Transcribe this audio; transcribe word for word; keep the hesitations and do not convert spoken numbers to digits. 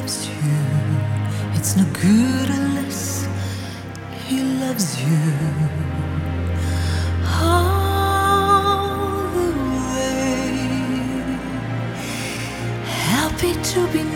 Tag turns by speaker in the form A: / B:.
A: loves you. It's no good unless he loves you. All the way, happy to be